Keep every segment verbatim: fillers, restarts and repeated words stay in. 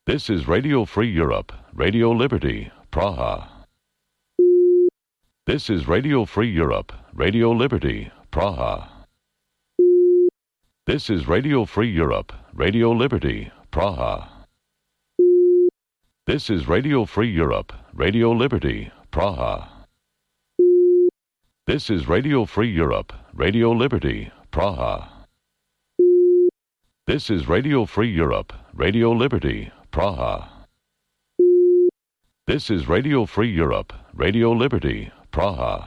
This is Radio Free Europe, Radio Liberty, Praha. This is Radio Free Europe, Radio Liberty, Praha. This is Radio Free Europe, Radio Liberty, Praha. This is Radio Free Europe, Radio Liberty, Praha. This is Radio Free Europe, Radio Liberty, Praha. This is Radio Free Europe, Radio Liberty, Praha. This is Radio Free Europe, Radio Liberty, Praha.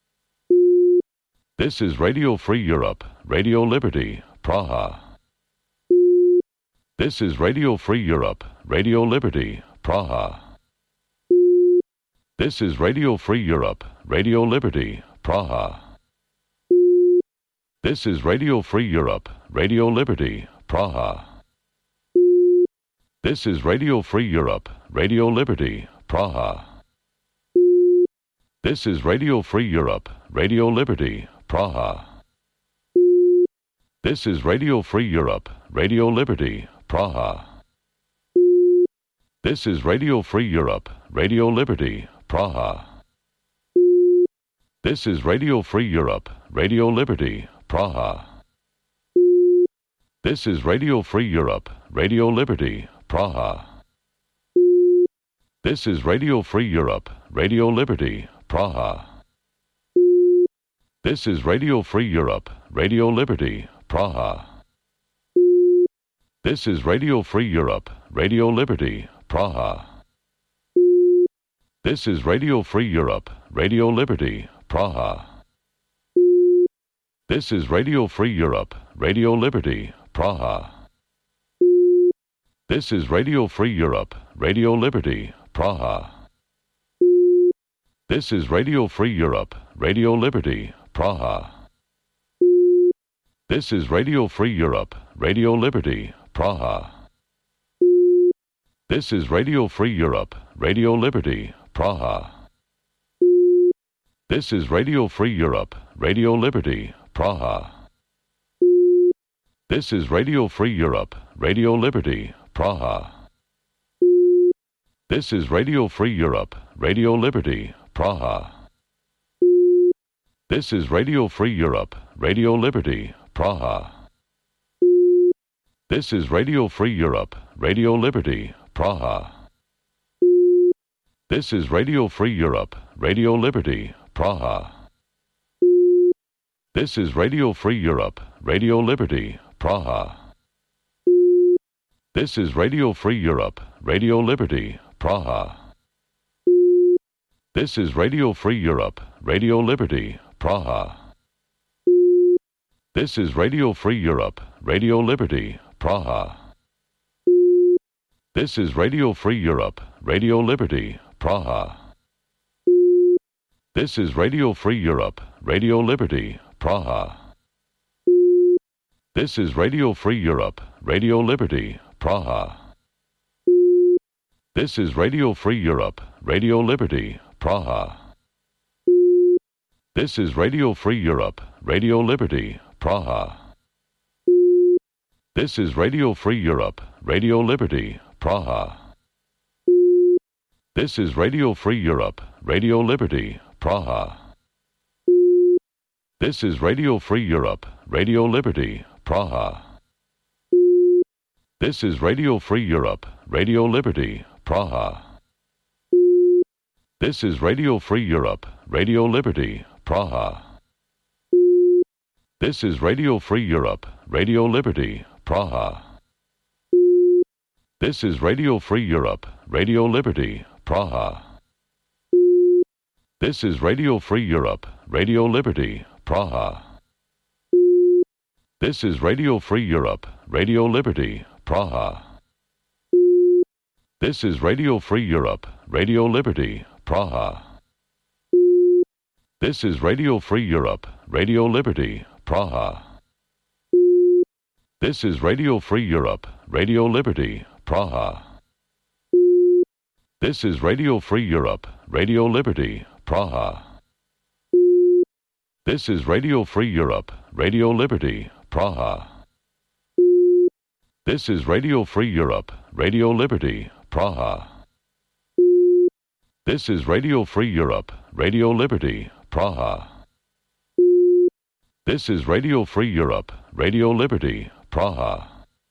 This is Radio Free Europe, Radio Liberty, Praha. This is Radio Free Europe, Radio Liberty, Praha. This is Radio Free Europe, Radio Liberty, Praha. This is Radio Free Europe, Radio Liberty, Praha. This is Radio Free Europe, Radio Liberty, Praha. This is Radio Free Europe, Radio Liberty, Praha. This is Radio Free Europe, Radio Liberty, Praha. This is Radio Free Europe, Radio Liberty, Praha. This is Radio Free Europe, Radio Liberty, Praha. This is Radio Free Europe, Radio Liberty, Praha. This is Radio Free Europe, Radio Liberty, Praha. This is Radio Free Europe, Radio Liberty, Praha. This is Radio Free Europe, Radio Liberty, Praha. This is Radio Free Europe, Radio Liberty, Praha. This is Radio Free Europe, Radio Liberty, Praha. This is Radio Free Europe, Radio Liberty, Praha. This is Radio Free Europe, Radio Liberty, Praha. This is Radio Free Europe, Radio Liberty, Praha. This is Radio Free Europe, Radio Liberty, Praha. This is Radio Free Europe, Radio Liberty, Praha. This is Radio Free Europe, Radio Liberty, Praha. This is Radio Free Europe, Radio Liberty, Praha. This is Radio Free Europe, Radio Liberty, Praha. This is Radio Free Europe, Radio Liberty, Praha. This is Radio Free Europe, Radio Liberty, Praha. This is Radio Free Europe, Radio Liberty, Praha. This is Radio Free Europe, Radio Liberty, Praha. This is Radio Free Europe, Radio Liberty, Praha. This is Radio Free Europe, Radio Liberty, Praha. This is Radio Free Europe, Radio Liberty, Praha. This is Radio Free Europe, Radio Liberty, Praha. This is Radio Free Europe, Radio Liberty, Praha. This is Radio Free Europe, Radio Liberty, Praha. This is Radio Free Europe, Radio Liberty, Praha. This is Radio Free Europe, Radio Liberty, Praha. This is Radio Free Europe, Radio Liberty, Praha. This is Radio Free Europe, Radio Liberty, Praha. This is Radio Free Europe, Radio Liberty, Praha. This is Radio Free Europe, Radio Liberty, Praha. This is Radio Free Europe, Radio Liberty, Praha. This is Radio Free Europe, Radio Liberty, Praha. This is Radio Free Europe, Radio Liberty, Praha. This is Radio Free Europe, Radio Liberty, Praha. This is Radio Free Europe, Radio Liberty, Praha. This is Radio Free Europe, Radio Liberty, Praha. This is Radio Free Europe, Radio Liberty, Praha. This is Radio Free Europe, Radio Liberty, Praha. This is Radio Free Europe, Radio Liberty, Praha. This is Radio Free Europe, Radio Liberty, Praha. This is Radio Free Europe, Radio Liberty, Praha. This is Radio Free Europe, Radio Liberty, Praha.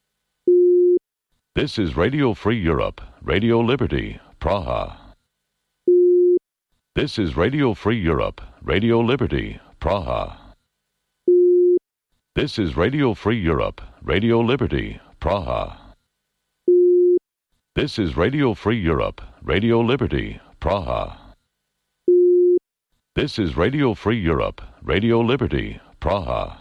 This is Radio Free Europe, Radio Liberty, Praha. This is Radio Free Europe, Radio Liberty, Praha. This is Radio Free Europe, Radio Liberty, Praha. This is Radio Free Europe, Radio Liberty, Praha. This is Radio Free Europe, Radio Liberty, Praha.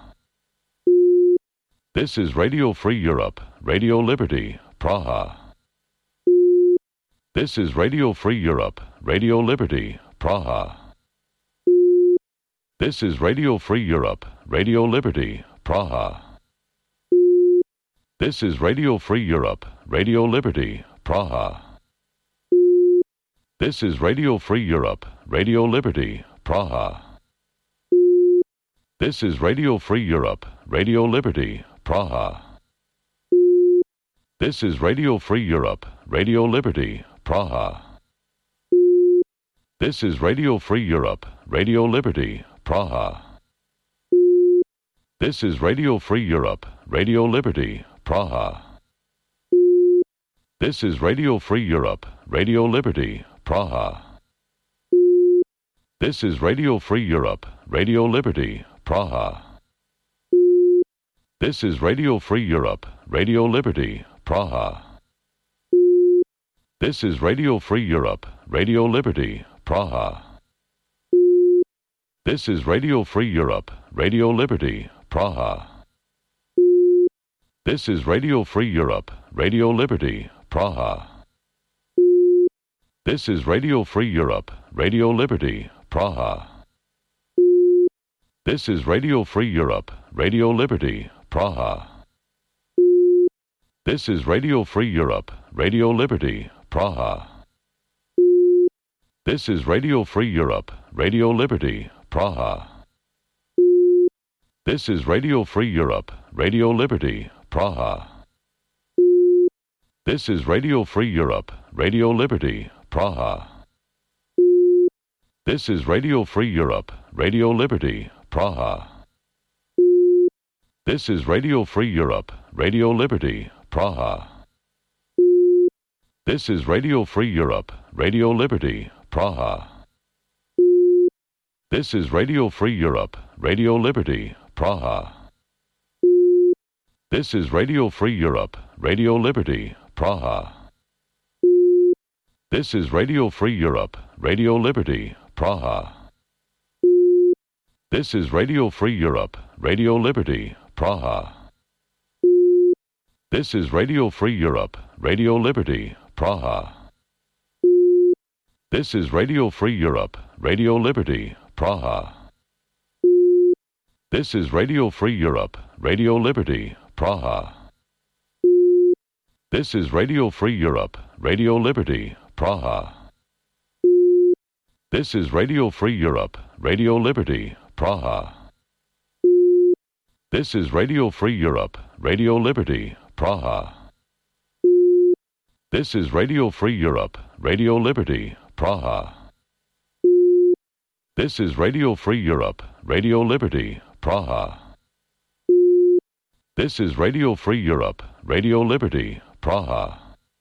This is Radio Free Europe, Radio Liberty, Praha. This is Radio Free Europe, Radio Liberty, Praha. This is Radio Free Europe, Radio Liberty, Praha. This is Radio Free Europe, Radio Liberty, Praha. This is Radio Free Europe, Radio Liberty, Praha. This is Radio Free Europe, Radio Liberty, Praha. This is Radio Free Europe, Radio Liberty, Praha. This is Radio Free Europe, Radio Liberty, Praha. This is Radio Free Europe, Radio Liberty, Praha. This is Radio Free Europe, Radio Liberty, Praha. This is Radio Free Europe, Radio Liberty, Praha. This is Radio Free Europe, Radio Liberty, Praha. This is Radio Free Europe, Radio Liberty, Praha. This is Radio Free Europe, Radio Liberty, Praha. This is Radio Free Europe, Radio Liberty, Praha. This is Radio Free Europe, Radio Liberty, Praha. This is Radio Free Europe, Radio Liberty, Praha. This is Radio Free Europe, Radio Liberty, Praha. This is Radio Free Europe, Radio Liberty, Praha. This is Radio Free Europe, Radio Liberty, Praha. This is Radio Free Europe, Radio Liberty, Praha. This is Radio Free Europe, Radio Liberty, Praha. This is Radio Free Europe, Radio Liberty, Praha. This is Radio Free Europe, Radio Liberty, Praha. This is Radio Free Europe, Radio Liberty, Praha. This is Radio Free Europe, Radio Liberty, Praha. This is Radio Free Europe, Radio Liberty, Praha. This is Radio Free Europe, Radio Liberty, Praha. This is Radio Free Europe, Radio Liberty, Praha. This is Radio Free Europe, Radio Liberty, Praha. This is Radio Free Europe, Radio Liberty, Praha. This is Radio Free Europe, Radio Liberty, Praha. This is Radio Free Europe, Radio Liberty, Praha. This is Radio Free Europe, Radio Liberty, Praha. This is Radio Free Europe, Radio Liberty, Praha. This is Radio Free Europe, Radio Liberty, Praha. This is Radio Free Europe, Radio Liberty, Praha.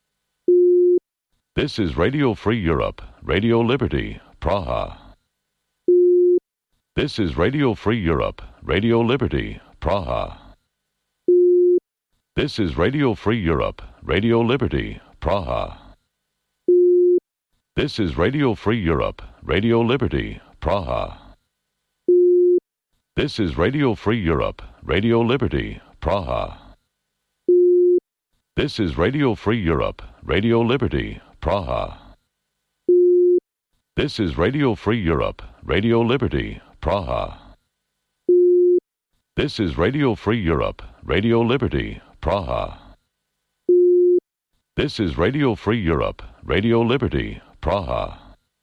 This is Radio Free Europe, Radio Liberty, Praha. This is Radio Free Europe, Radio Liberty, Praha. This is Radio Free Europe, Radio Liberty, Praha. This is Radio Free Europe, Radio Liberty, Praha. This is Radio Free Europe, Radio Liberty, Praha. This is Radio Free Europe, Radio Liberty, Praha. This is Radio Free Europe, Radio Liberty, Praha. This is Radio Free Europe, Radio Liberty, Praha. This is Radio Free Europe, Radio Liberty, Praha.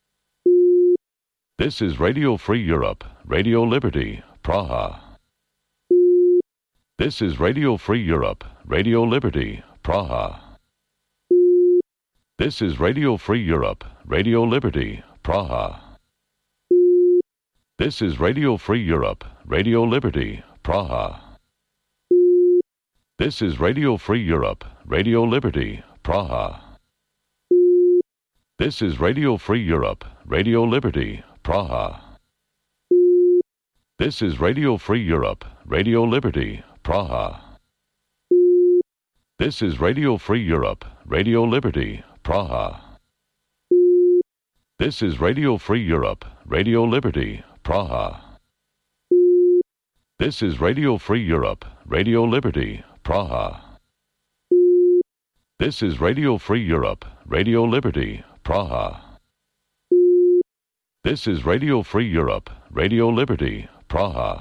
This is Radio Free Europe, Radio Liberty, Praha. This is Radio Free Europe, Radio Liberty, Praha. This is Radio Free Europe, Radio Liberty, Praha. This is Radio Free Europe, Radio Liberty, Praha. This is Radio Free Europe, Radio Liberty, Praha. This is Radio Free Europe, Radio Liberty, Praha. This is Radio Free Europe, Radio Liberty, Praha. This is Radio Free Europe, Radio Liberty, Praha. This is Radio Free Europe, Radio Liberty, Praha. This is Radio Free Europe, Radio Liberty, Praha. This is Radio Free Europe, Radio Liberty, Praha. This is Radio Free Europe, Radio Liberty, Praha.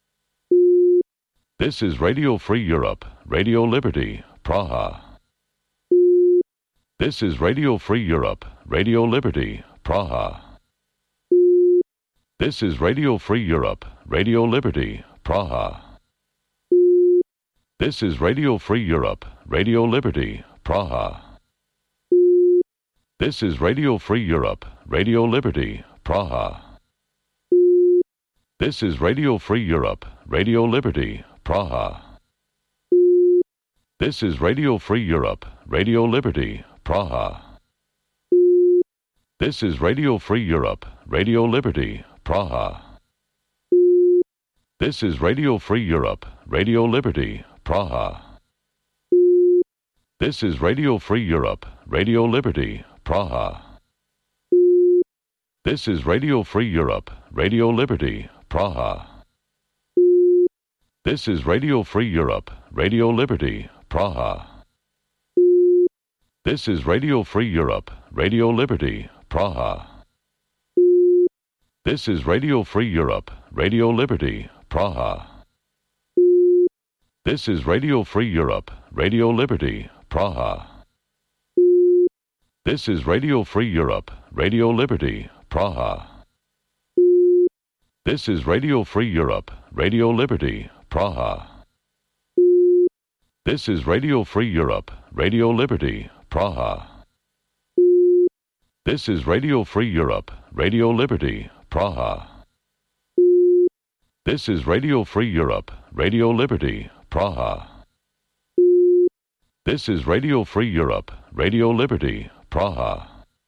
This is Radio Free Europe, Radio Liberty, Praha. This is Radio Free Europe, Radio Liberty, Praha. This is Radio Free Europe, Radio Liberty, Praha. This is Radio Free Europe, Radio Liberty, Praha. This is Radio Free Europe, Radio Liberty, Praha. This is Radio Free Europe, Radio Liberty, Praha. This is Radio Free Europe, Radio Liberty, Praha. This is Radio Free Europe, Radio Liberty, Praha. This is Radio Free Europe, Radio Liberty, Praha. This is Radio Free Europe, Radio Liberty, Praha. This is Radio Free Europe, Radio Liberty, Praha. This is Radio Free Europe, Radio Liberty, Praha. This is Radio Free Europe, Radio Liberty, Praha. This is Radio Free Europe, Radio Liberty, Praha. This is Radio Free Europe, Radio Liberty, Praha. This is Radio Free Europe, Radio Liberty, Praha. This is Radio Free Europe, Radio Liberty, Praha. This is Radio Free Europe, Radio Liberty, Praha. This is Radio Free Europe, Radio Liberty, Praha. This is Radio Free Europe, Radio Liberty, Praha. This is Radio Free Europe, Radio Liberty, Praha.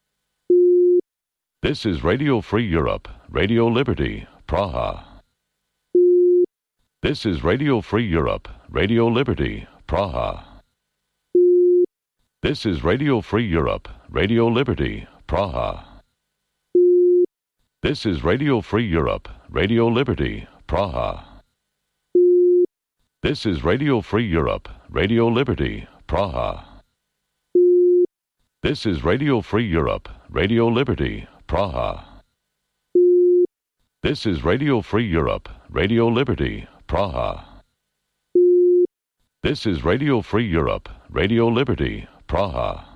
This is Radio Free Europe, Radio Liberty, Praha. This is Radio Free Europe, Radio Liberty, Praha. This is Radio Free Europe, Radio Liberty, Praha. This is Radio Free Europe, Radio Liberty, Praha. This is Radio Free Europe, Radio Liberty, Praha. This is Radio Free Europe, Radio Liberty, Praha. This is Radio Free Europe, Radio Liberty, Praha. This is Radio Free Europe, Radio Liberty, Praha.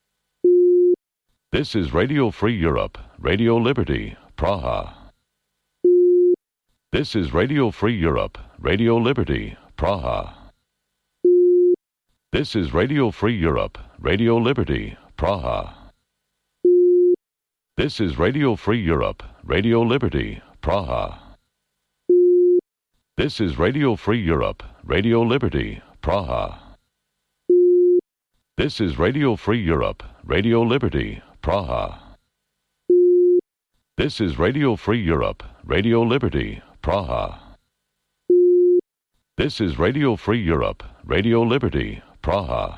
This is Radio Free Europe, Radio Liberty, Praha. This is Radio Free Europe, Radio Liberty, Praha. This is Radio Free Europe, Radio Liberty, Praha. This is Radio Free Europe, Radio Liberty, Praha. This is Radio Free Europe, Radio Liberty, Praha. This is Radio Free Europe, Radio Liberty, Praha. This is Radio Free Europe, Radio Liberty, Praha. This is Radio Free Europe, Radio Liberty, Praha.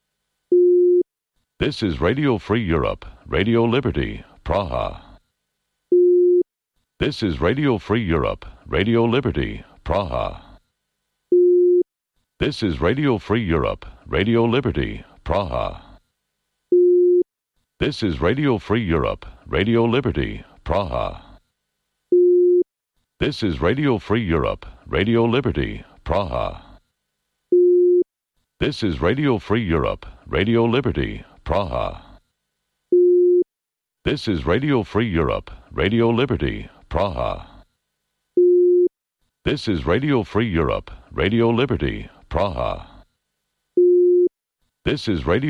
This is Radio Free Europe, Radio Liberty, Praha. This is Radio Free Europe, Radio Liberty, Praha. This is Radio Free Europe, Radio Liberty, Praha. This is Radio Free Europe, Radio Liberty, Praha. This is Radio Free Europe, Radio Liberty, Praha. This is Radio Free Europe, Radio Liberty, Praha. This is Radio Free Europe, Radio Liberty, Praha. This is Radio Free Europe, Radio Liberty, Praha. This is Radio